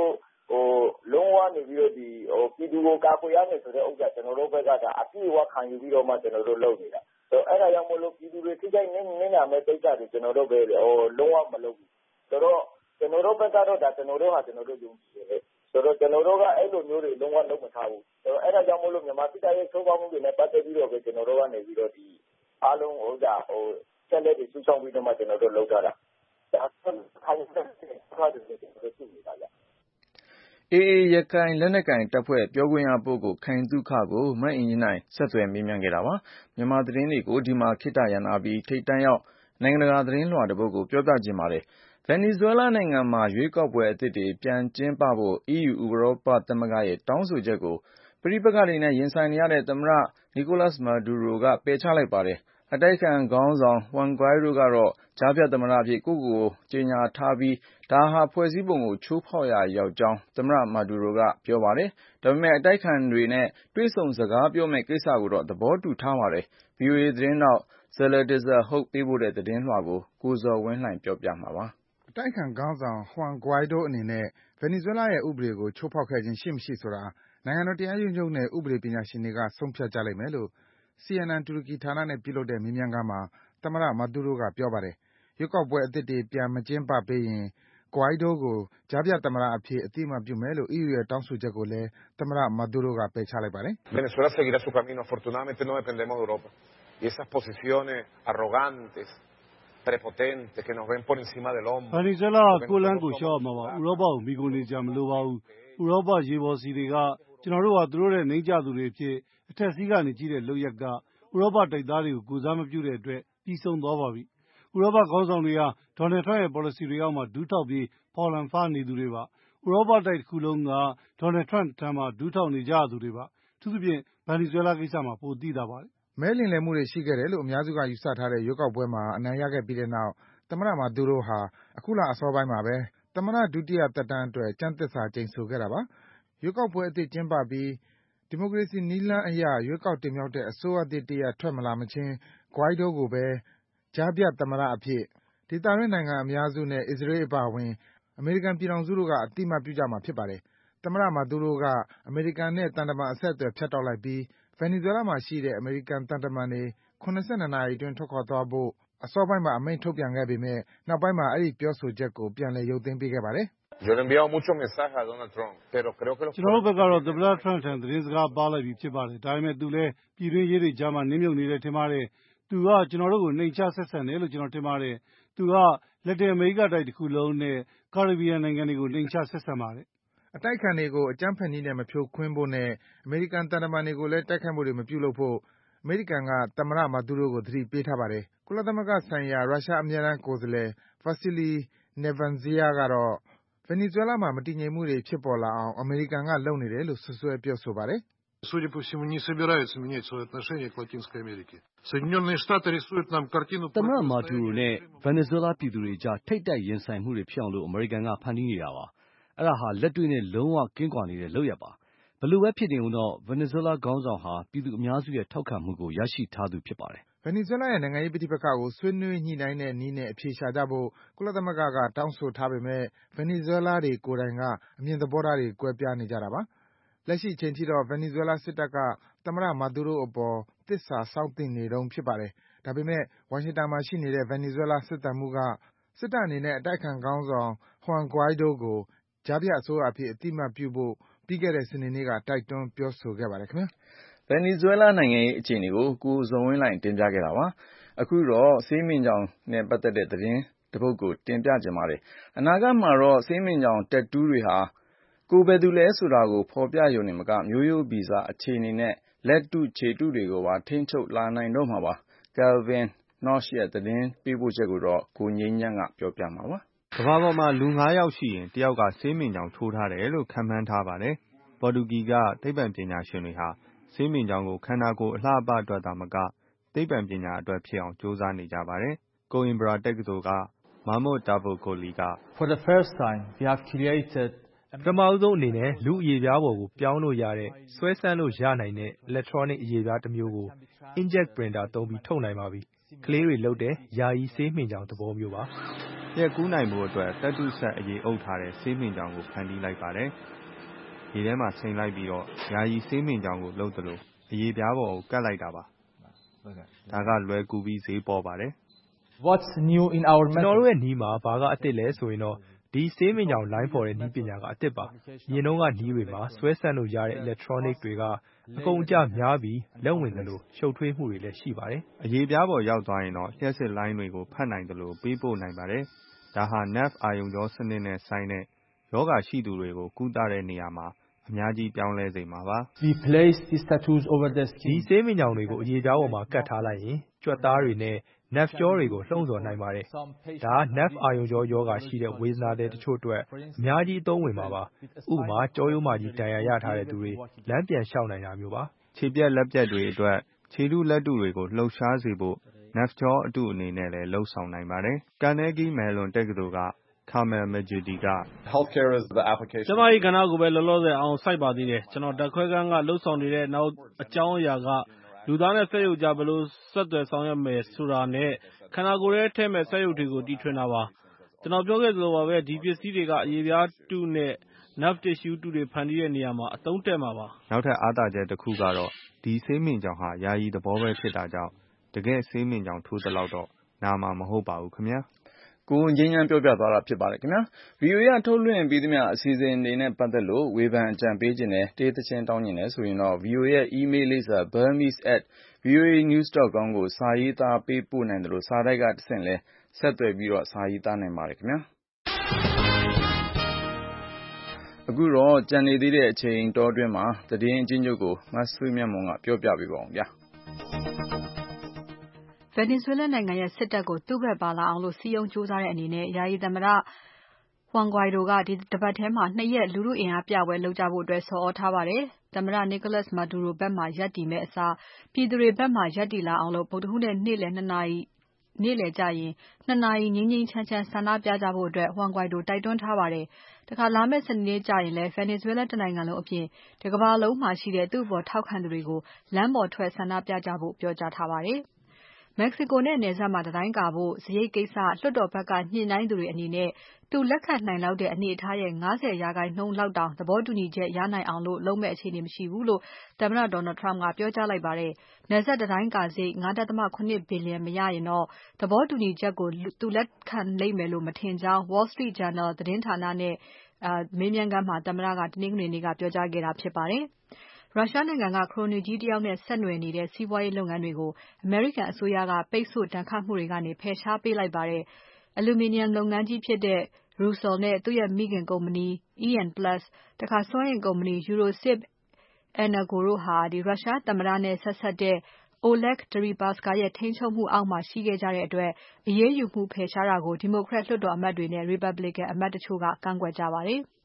ဟိုလုံးဝနေပြီးတော့ဒီဟိုပြည်သူကိုကာကွယ်ရမယ်ဆိုတဲ့ဥစ္စာကျွန်တော်တို့ဘက်ကဒါအပြည့်အဝခံယူပြီးတော့မှကျွန်တော်တို့လုပ်နေတာဆိုတော့အဲ့ဒါကြောင့်မလို့ပြည်သူတွေထိခိုက်နေနေနာမဲ့တိတ်ကြတယ်ကျွန်တော်တို့ပဲဟိုလုံးဝမလုပ်ဘူးဆိုတော့ကျွန်တော်တို့ဘက်ကတော့ဒါကျွန်တော်တို့ဟာကျွန်တော်တို့ယုံကြည်တယ်ဆိုတော့ကျွန်တော်တို့ကအဲ့လိုမျိုးတွေလုံးဝလုပ်မထားဘူးဆိုတော့အဲ့ဒါကြောင့်မလို့မြန်မာစစ်တပ်ရဲ့ချိုးဖောက်မှုတွေနဲ့ပတ်သက်ပြီးတော့ပဲကျွန်တော်တို့ကနေပြီးတော့ဒီအားလုံးဟိုဒါဟိုဆက်လက်ပြီးစူးစောင်းပြီးတော့မှကျွန်တော်တို့လုပ်ထားတာဒါဆိုခိုင်းတဲ့ခါတွေကျွန်တော်တို့ရှိနေတာကြအေအေရခိုင်လက်နက်ကိုင်တပ်ဖွဲ့ပြောခွင့်ရပုဂ္ဂိုလ်ခိုင်သုခကိုမအင်ကြင်းနိုင်ဆက်သွယ်မေးမြန်းခဲ့တာပါမြန်မာသတင်းတွေကိုဒီမှာခေတ္တရန်နာပြီးထိတ်တန့်ရောက်နိုင်ငံတကာသတင်းလွှာတစ်ပုဒ်ကိုပြောပြခြင်းပါတယ်ဗင်နီဇွဲလားနိုင်ငံမှာရွေးကောက်ပွဲအသစ်တွေပြန်ကျင်းပဖို့ အီးယူ ဥရောပသမဂ္ဂရဲ့တောင်းဆိုချက်ကိုပဋိပက္ခတွေနဲ့ရင်ဆိုင်နေရတဲ့သမ္မတနီကိုလပ်စ်မာဒူရိုကပယ်ချလိုက်ပါတယ်အတိုက်ခံခေါင်းဆောင်ဟွမ်ဂွိုင်းဒိုကတော့ကြားဖြတ်သမ္မတအဖြစ်ကိုယ့်ကိုယ်ကြေညာထားပြီးဒါဟာဖွဲ့စည်းပုံကိုချိုးဖောက်ရာရောက်ကြောင်းသမ္မတမာဒူရိုကပြောပါတယ်ဒါပေမဲ့အတိုက်ခံတွေနဲ့တွေ့ဆုံစကားပြောမယ့်ကိစ္စကိုတော့သဘောတူထားပါတယ် ဗွီအိုအေ သတင်းထောက် Zalatiza Hoke ပေးပို့တဲ့သတင်းလွှာကိုကိုဇော်ဝင်းလှိုင်ပြောပြမှာပါအတိုက်ခံခေါင်းဆောင်ဟွမ်ဂွိုင်းဒိုအနေနဲ့ဗင်နီဇွဲလားရဲ့ဥပဒေကိုချိုးဖောက်ခဲ့ခြင်းရှိမရှိဆိုတာနိုင်ငံတော်တရားရုံးချုပ်နဲ့ဥပဒေပညာရှင်တွေကဆုံးဖြတ်ကြလိမ့်မယ်လို့ စီ အန် အန် တူရကီဌာနနဲ့ပြုလုပ်တဲ့မေးမြန်းခန်းမှာသမ္မတမာဒူရိုကပြောပါတယ်ရွေးကောက်ပွဲအသစ်တွေပြန်မကျင်းပပေးရင်ဂွိုင်းဒိုကိုကြားဖြတ်သမ္မတအဖြစ်အသိအမှတ်ပြုမယ်လို့ အီးယူရဲ့တောင်းဆိုချက်ကိုလည်းသမ္မတမာဒူရိုကပယ်ချလိုက်ပါတယ် Venezuela seguirá su camino afortunadamente no dependemos de Europa y esas posiciones arrogantes prepotentes que nos ven por encima del hombro ဗင်နီဇွဲလားကိုလန်းကိုရှော့မှာပါဥရောပကိုမိကုန်နေကြမလိုပါဘူးဥရောပရေပေါ်စီတွေကကျွန်တော်တို့ဟာသူတို့ရဲ့နှိမ့်ကြသူတွေဖြစ်အထက်စီးကနေကြည့်တဲ့လုပ်ရက်ကဥရောပတိုက်သားတွေကိုကိုစားမပြုတဲ့အတွက်ပြီးဆုံးသွားပါပြီဥရောပခေါင်းဆောင်တွေကဒေါ်နယ်ထရန့်ရဲ့ policy တွေအောက်မှာဒူးထောက်ပြီးဖော်လန်ဖားနေသူတွေပါဥရောပတိုက်တစ်ခုလုံးကဒေါ်နယ်ထရန့်ထံမှာဒူးထောက်နေကြသူတွေပါသူသဖြင့်ဗင်နီဇွဲလားကိစ္စမှာပိုသိတာပါတယ်မဲလင်လည်မှုတွေရှိခဲ့တယ်လို့အများစုကယူဆထားတဲ့ရွေးကောက်ပွဲမှာအနိုင်ရခဲ့ပြီးတဲ့နောက်သမ္မတမာဒူရိုဟာအခုလအစောပိုင်းမှာပဲသမ္မတဒုတိယသက်တမ်းအတွက်ကျမ်းသစ္စာကျိန်ဆိုခဲ့တာပါရွေးကောက်ပွဲအသစ်ကျင်းပပြီးဒီမိုကရေစီနည်းလမ်းအရရွေးကောက်တင်မြှောက်တဲ့အစိုးရသစ်တရပ်ထွက်မလာမချင်းဂွိုင်းဒိုကိုပဲကြားဖြတ်သမ္မတအဖြစ်ဒေသတွင်းနိုင်ငံအများစုနဲ့အစ္စရေးအပါအဝင်အမေရိကန်ပြည်ထောင်စုတို့ကအသိအမှတ်ပြုကြမှာဖြစ်ပါတယ်သမ္မတမာဒူရိုကအမေရိကန်နဲ့သံတမန်အဆက်အသွယ်ဖြတ်တောက်လိုက်ပြီးဗင်နီဇွဲလားမှာရှိတဲ့အမေရိကန်သံတမန်တွေ၇၂နာရီအတွင်းထွက်ခွာသွားဖို့အစောပိုင်းမှာအမိန့်ထုတ်ပြန်ခဲ့ပေမဲ့နောက်ပိုင်းမှာအဲဒီပြောဆိုချက်ကိုပြန်လည်ရုပ်သိမ်းပေးခဲ့ပါတယ် Yo le he enviado muchos mensajes a Donald Trump, pero creo que los ကျွန်တော်တို့ဘက်ကတော့သမ္မတထရန့်ထံသတင်းစကားပါလိုက်ပြီးဖြစ်ပါတယ်ဒါပေမဲ့သူလည်းပြည်တွင်းရေးတွေကြားမှာနင်းမြုပ်နေတယ်ထင်ပါတယ်သူကကျွန်တော်တို့ကိုနှိမ်ချဆက်ဆံတယ်လို့ကျွန်တော်ထင်ပါတယ်သူကလက်တင်အမေရိကတိုက်တစ်ခုလုံးနဲ့ကာရစ်ဘီယံနိုင်ငံတွေကိုနှိမ်ချဆက်ဆံပါတယ်အတိုက်ခံတွေကိုအကြမ်းဖက်နည်းနဲ့မဖြိုခွင်းဖို့နဲ့အမေရိကန်သံတမန်တွေကိုလည်းတိုက်ခိုက်မှုတွေမပြုလုပ်ဖို့အမေရိကန်ကသမ္မတမာဒူရိုကိုသတိပေးထားပါတယ်ကုလသမဂ္ဂဆိုင်ရာရုရှားအမြဲတမ်းကိုယ်စားလှယ် Vasily Nebenziya ကတော့ဗင်နီဇွဲလားမှာမတည်ငြိမ်မှုတွေဖြစ်ပေါ်လာအောင်အမေရိကန်ကလုပ်နေတယ်လို့စွပ်စွဲပြောဆိုပါတယ် Судя по всему, не собираются менять свое отношение к Латинской Америке. Соединенные Штаты рисуют нам картину... သမ္မတမာဒူရိုနဲ့ဗင်နီဇွဲလားပြည်သူတွေကြားထိပ်တိုက်ရင်ဆိုင်မှုတွေဖြစ်အောင်လို့အမေရိကန်ကဖန်တီးနေတာပါအဲ့ဒါဟာလက်တွေ့နဲ့လုံးဝကင်းကွာနေတဲ့လုပ်ရပ်ပါဘယ်လိုပဲဖြစ်နေဦးတော့ဗင်နီဇွဲလားခေါင်းဆောင်ဟာပြည်သူအများစုရဲ့ထောက်ခံမှုကိုရရှိထားသူဖြစ်ပါတယ်ဗင်နီဇွဲလားရဲ့နိုင်ငံရေးပဋိပက္ခကိုဆွေးနွေးညှိနှိုင်းတဲ့နည်းနဲ့အဖြေရှာကြဖို့ကုလသမဂ္ဂကတောင်းဆိုထားပေမဲ့ဗင်နီဇွဲလားတွေကိုယ်တိုင်ကအမြင်သဘောထားတွေကွဲပြားနေကြတာပါလက်ရှိအချိန်ထိတော့ဗင်နီဇွဲလားစစ်တပ်ကသမ္မတမာဒူရိုအပေါ်သစ္စာစောင့်သိနေတုန်းဖြစ်ပါတယ်ဒါပေမဲ့ဝါရှင်တန်မှာရှိနေတဲ့ဗင်နီဇွဲလားစစ်တပ်မှူးကစစ်တပ်အနေနဲ့အတိုက်ခံခေါင်းဆောင်ဟွမ်ဂွိုင်းဒိုကိုကြားဖြတ်အစိုးရအဖြစ်အသိအမှတ်ပြုဖို့ပြီးခဲ့တဲ့စနေနေ့ကတိုက်တွန်းပြောဆိုခဲ့ပါတယ်ခင်ဗျာဗင်နီဇွဲလားနိုင်ငံရေးအခြေအနေကိုကိုဇော်ဝင်းလှိုင်တင်ပြခဲ့တာပါအခုတော့ဆေးမင်ကြောင်နဲ့ပတ်သက်တဲ့သတင်းတစ်ပုဒ်ကိုတင်ပြခြင်းပါတယ်အနာဂတ်မှာတော့ဆေးမင်ကြောင်တက်တူးတွေဟာကိုယ်ပဲသူလဲဆိုတာကိုဖော်ပြရုံနဲ့မကမျိုးရိုးဗီဇအခြေအနေနဲ့လက်တုခြေတုတွေကိုပါထိန်းချုပ်လာနိုင်တော့မှာပါ Kelvin Nosh ရဲ့သတင်းပေးပို့ချက်ကိုတော့ကိုငြိမ်းချမ်းကပြောပြမှာပါကမ္ဘာပေါ်မှာလူငါးယောက်ရှိရင်တယောက်ကဆေးမင်ကြောင်ထိုးထားတယ်လို့ခန့်မှန်းထားပါတယ်ပေါ်တူဂီကသိပ္ပံပညာရှင်တွေဟာဆေးမင်ကြောင်ကိုခန္ဓာကိုယ်အလှပအတွက်သာမကသိပ္ပံပညာအတွက်ဖြစ်အောင်ကြိုးစားနေကြပါတယ်ကိုအင်ဘရာတက္ကသိုလ်ကမာမွတ်တာဗိုကိုလီက For the first time we have created ပထမဆုံးအနေနဲ့လူအရေးပြားပေါ်ကိုပြောင်းလို့ရတဲ့ဆွဲဆန်းလို့ရနိုင်တဲ့ electronic အရေးပြားတစ်မျိုးကို inkjet printer သုံးပြီးထုတ်နိုင်ပါပြီကလေးတွေလုပ်တဲ့ယာယီဆေးမင်ကြောင်သဘောမျိုးပါရက်ကူးနိုင်ဖို့အတွက်တတ်တုဆက်အရေးအုပ်ထားတဲ့ဆေးမင်ကြောင်ကိုဖန်တီးလိုက်ပါတယ်ရေထဲမှာချိန်လိုက်ပြီးတော့ယာယီဆေးမင်ကြောင်ကိုလုပ်သလိုအရေပြားပေါ်ကိုကပ်လိုက်တာပါဒါကလွယ်ကူပြီးဈေးပေါ်ပါတယ် What's new in our ကျွန်တော်တို့ရဲ့နီးမှာဘာကအသစ်လဲဆိုရင်တော့ဒီဆေးမင်ကြောင်လိုင်းဖော်တဲ့နီးပညာကအသစ်ပါ။ရင်တော့ကနီးတွေမှာဆွဲဆန့်လို့ရတဲ့ electronic တွေကအကုန်အကျများပြီးလက်ဝင်သလိုရှုပ်ထွေးမှုတွေလည်းရှိပါတယ်။အရေပြားပေါ်ရောက်သွားရင်တော့လျှက်စစ်လိုင်းတွေကိုဖတ်နိုင်သလိုပေးပို့နိုင်ပါတယ်။ဒါဟာ nerve အာရုံကြောစနစ်နဲ့ဆိုင်တဲ့ယောဂရှိသူတွေကိုကုသတဲ့နေရာမှာအများကြီးပြောင်းလဲစေမှာပါ။ We place these tattoos over the skin ဒီဆေးမင်ကြောင်တွေကိုအရေပြားပေါ်မှာကတ်ထားလိုက်ရင်ကြွက်သားတွေနဲ့ nerve ကြောတွေကိုလှုံ့ဆော်နိုင်ပါတယ်။ဒါ nerve အာရုံကြောယောဂရှိတဲ့ဝေဒနာတွေတချို့အတွက်အများကြီးအသုံးဝင်မှာပါ။ဥပမာကြောရိုးမာကြီးဒဏ်ရာရထားတဲ့သူတွေလမ်းပြန်လျှောက်နိုင်တာမျိုးပါ။ခြေပြက်လက်ပြက်တွေအတွက်ခြေထုလက်ထုတွေကိုလှုပ်ရှားစေဖို့ nerve ကြောအတုအနေနဲ့လည်းလှုပ်ဆောင်နိုင်ပါတယ်။ Carnegie Mellon တက္ကသိုလ်ကKamal Majidi က Healthcare is the application ကျမကြီးကဏ္ဍကိုပဲလောလောဆယ်အောင်စိုက်ပါသေးတယ်ကျွန်တော်ဓာတ်ခွဲခန်းကလှုပ်ဆောင်နေတဲ့နောက်အကြောင်းအရာကလူသားနဲ့စက်ရုပ်ကြားဘယ်လိုဆက်သွယ်ဆောင်ရွက်မယ်ဆိုတာနဲ့ခန္ဓာကိုယ်ထဲထည့်မဲ့စက်ရုပ်တွေကိုတီထွင်တာပါကျွန်တော်ပြောခဲ့သလိုပါပဲဒီပစ္စည်းတွေကအရေပြားတုနဲ့ nerve tissue တုတွေဖန်တီးတဲ့နေရာမှာအသုံးတက်မှာပါနောက်ထပ်အားသာချက်တစ်ခုကတော့ဒီဆေးမင်ကြောင်ဟာယာယီသဘောပဲဖြစ်တာကြောင့်တကယ်ဆေးမင်ကြောင်ထိုးသလောက်တော့နာမှာမဟုတ်ပါဘူးခင်ဗျာကိုငင်းငန်းပြောပြသွားတာဖြစ်ပါတယ်ခင်ဗျာ ဗွီအိုအေ ကထုတ်လွှင့်ပြီးသမျှအစီအစဉ်တွေနဲ့ပတ်သက်လို့ဝေဖန်အကြံပေးခြင်းနဲ့တေးသချင်းတောင်းခြင်းနဲ့ဆိုရင်တော့ ဗွီအိုအေ ရဲ့ email လိပ်စာ burmese at voanews dot com ကိုစာရေးသားပေးပို့နိုင်တယ်လို့စာတိုက်ကတဆင့်လဲဆက်သွယ်ပြီးတော့စာရေးသားနိုင်ပါတယ်ခင်ဗျာအခုတော့ကြံနေသေးတဲ့အချိန်တောအတွင်းမှာသတင်းအချင်းချုပ်ကိုမဆွေးမြတ်မွန်ကပြောပြပေးပါအောင်ဗျာဗင်နီဇွဲလားနိုင်ငံရဲ့စစ်တပ်ကိုသူ့ဘက်ပါလာအောင်လို့စီးရုံးကြိုးစားတဲ့အနေနဲ့ယာယီသမ္မတ Juan Guaido ကဒီတပတ်ထဲမှာနှစ်ရက်လူထုအင်အားပြပွဲလုပ်ကြဖို့အတွက်ဆော်ဩထားပါတယ်။သမ္မတ Nicolas Maduro ဘက်မှာရပ်တည်မဲ့အစားပြည်သူတွေဘက်မှာရပ်တည်လာအောင်လို့ဗုဒ္ဓဟူးနေ့နေ့လယ်နှစ်နာရီနေ့လယ်ကျရင်နှစ်နာရီငြိမ်းငြိမ်းချမ်းချမ်းဆန္ဒပြကြဖို့အတွက် Juan Guaido တိုက်တွန်းထားပါတယ်။တခါလာမယ့်စနေနေ့ကျရင်လည်း Venezuela တနိုင်ငံလုံးအပြင်ဒီကမ္ဘာလုံးမှာရှိတဲ့သူ့အပေါ်ထောက်ခံသူတွေကိုလမ်းပေါ်ထွက်ဆန္ဒပြကြဖို့ပြောကြားထားပါတယ်။မက္ကဆီကိုနဲ့နယ်စပ်မှာတံတိုင်းကာဖို့စရိတ်ကိစ္စလွှတ်တော်ဘက်ကညှိနှိုင်းသူတွေအနေနဲ့သူလက်ခံနိုင်လောက်တဲ့အနေအထားရဲ့၅၀ရာခိုင်နှုန်းလောက်တောင်သဘောတူညီချက်ရနိုင်အောင်လို့လုပ်မဲ့အခြေအနေမရှိဘူးလို့သမ္မတ Donald Trump ကပြောကြားလိုက်ပါတယ်။နယ်စပ်တံတိုင်းကာစရိတ် ၅.၇ ဘီလီယံမရရင်တော့သဘောတူညီချက်ကိုသူလက်ခံလိမ့်မယ်လို့မထင်ကြောင်း Wall Street Journal သတင်းဌာနနဲ့မေးမြန်းခန်းမှာသမ္မတကတနင်္ဂနွေနေ့ကပြောကြားခဲ့တာဖြစ်ပါတယ်။ရုရှားနိုင်ငံကခရိုနီကြီးတယောက်နဲ့ဆက်နွယ်နေတဲ့စီးပွားရေးလုပ်ငန်းတွေကိုအမေရိကန်အစိုးရကပိတ်ဆို့ဒဏ်ခတ်မှုတွေကနေဖယ်ရှားပေးလိုက်ပါတယ်။ အလူမီနီယံလုပ်ငန်းကြီးဖြစ်တဲ့ Rusal နဲ့သူ့ရဲ့မိခင်ကုမ္ပဏီ E N Plus တခါစွမ်းအင်ကုမ္ပဏီ Eurosip Energo တို့ဟာရုရှားသမ္မတနဲ့ဆက်စပ်တဲ့ Oleg Deripaska ရဲ့ထိန်းချုပ်မှုအောက်မှာရှိခဲ့ကြတဲ့အတွက်အရေးယူမှုဖယ်ရှားတာကို Democrat လွှတ်တော်အမတ်တွေနဲ့ Republican အမတ်တချို့ကကန့်ကွက်ကြပါတယ်။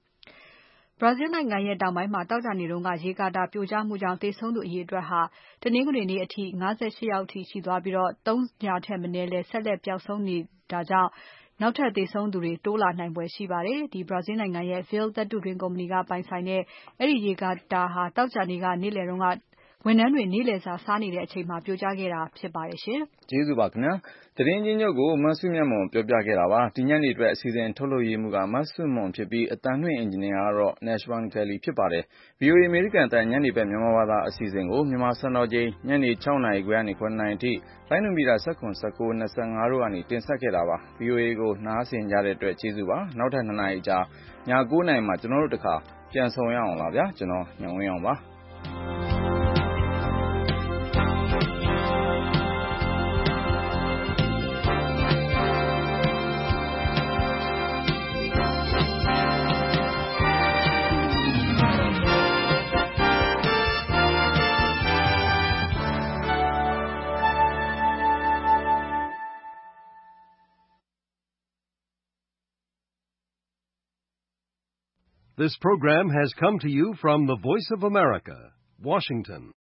Brazil နိုင်ငံရဲ့တောင်ပိုင်းမှာသောကြာနေ့ကရေကာတာပြိုကျမှုကြောင့်သေဆုံးသူအရေအတွက်ဟာတနင်္ဂနွေနေ့အထိ၅၈ယောက်အထိရှိသွားပြီးသုံးရာထက်မနည်းလည်းဆက်လက်ပျောက်ဆုံးနေတာကြောင့်နောက်ထပ်သေဆုံးသူတွေတိုးလာနိုင်ဖွယ်ရှိပါတယ်။ဒီ Brazil နိုင်ငံရဲ့ Vale သတ္တုတွင်းကုမ္ပဏီကပိုင်ဆိုင်တဲ့အဲဒီရေကာတာဟာသောကြာနေ့ကနေ့လယ်ကဝန်ထမ်းတွေနေ့လယ်စာစားနေတဲ့အချိန်မှာပြိုကျခဲ့တာဖြစ်ပါတယ်ရှင်။ကျေးဇူးပါခင်ဗျာ။သတင်းချင်းချုပ်ကိုမဆွေးမြတ်မွန်ပြောပြခဲ့တာပါ။ဒီညနေအတွက်အစီအစဉ်ထုတ်လုပ်ရေးမှုကမဆွေးမွန်ဖြစ်ပြီးအတန်လွှင့်အင်ဂျင်နီယာကတော့ Nashwan Kelly ဖြစ်ပါတယ်။ ဗွီအိုအေအမေရိကန်အသံညနေဘက်မြန်မာဘာသာအစီအစဉ်ကိုမြန်မာစံတော်ချိန်ညနေ၆နာရီခွဲကနေ၇နာရီအထိလိုင်းနူမီတာ၁၇ ၁၉ ၂၅တို့ကနေတင်ဆက်ခဲ့တာပါ။ ဗွီအိုအေကိုနားဆင်ကြတဲ့အတွက်ကျေးဇူးပါ။နောက်ထပ်၂နာရီကြာည၉နာရီမှာကျွန်တော်တို့တခါပြန်ဆုံရအောင်ပါဗျာ။ကျွန်တော်ညောင်ဝင်းအောင်ပါ။ This program has come to you from the Voice of America, Washington.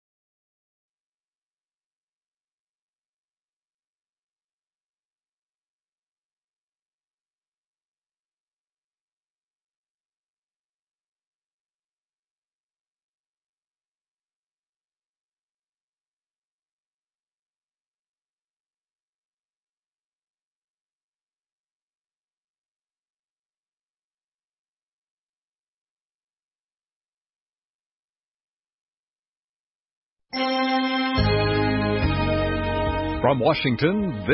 From Washington,